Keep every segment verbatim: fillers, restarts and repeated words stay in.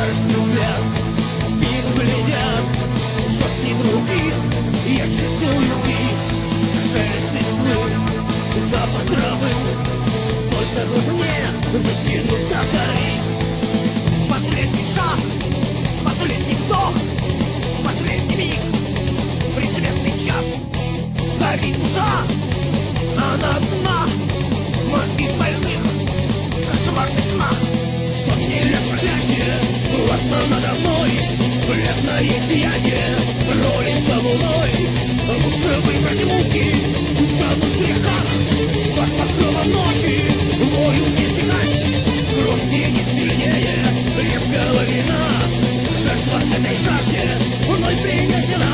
яростный взгляд. В спину глядят сотни других, я чувствую их. Шелест листвы, запах травы, только бы мне дотянуть до зари. Последний шаг, последний вдох, последний миг, предсмертный час. Горит душа, она одна, мозги больных, кошмарный снах. Сотни лет проклятия, властно надо мной, бледное сияние, ролится луной. Лучше выбрать муки, утонуть в грехах, под покровом ночи, вою не стихать. Кровь тени сильнее крепкого вина, жертва этой жажде мной принесена.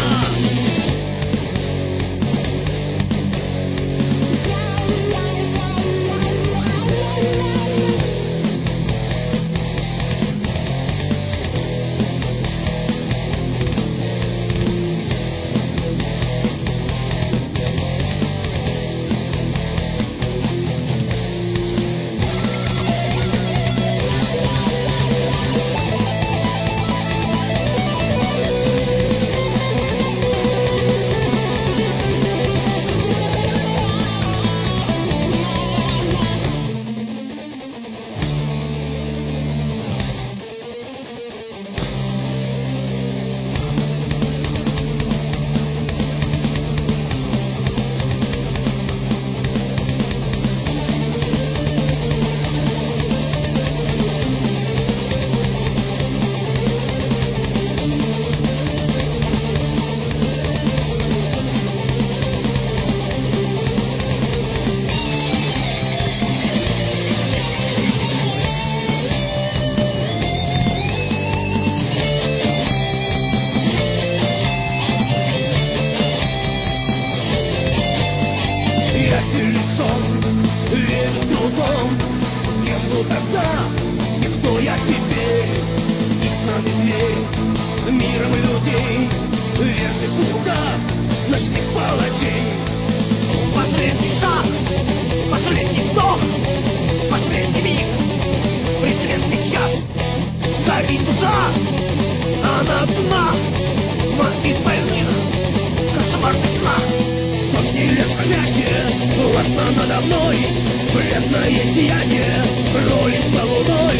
Тогда, и кто я теперь, и с нами зверь, миром людей, верных слуга, ночных палачей. Последний шаг, последний вдох, последний миг, предсмертный час. Горит душа, она одна, мозги больных, кошмарный снах. Сотни лет проклятия, властно надо мной, бледное сияние, ролится луной.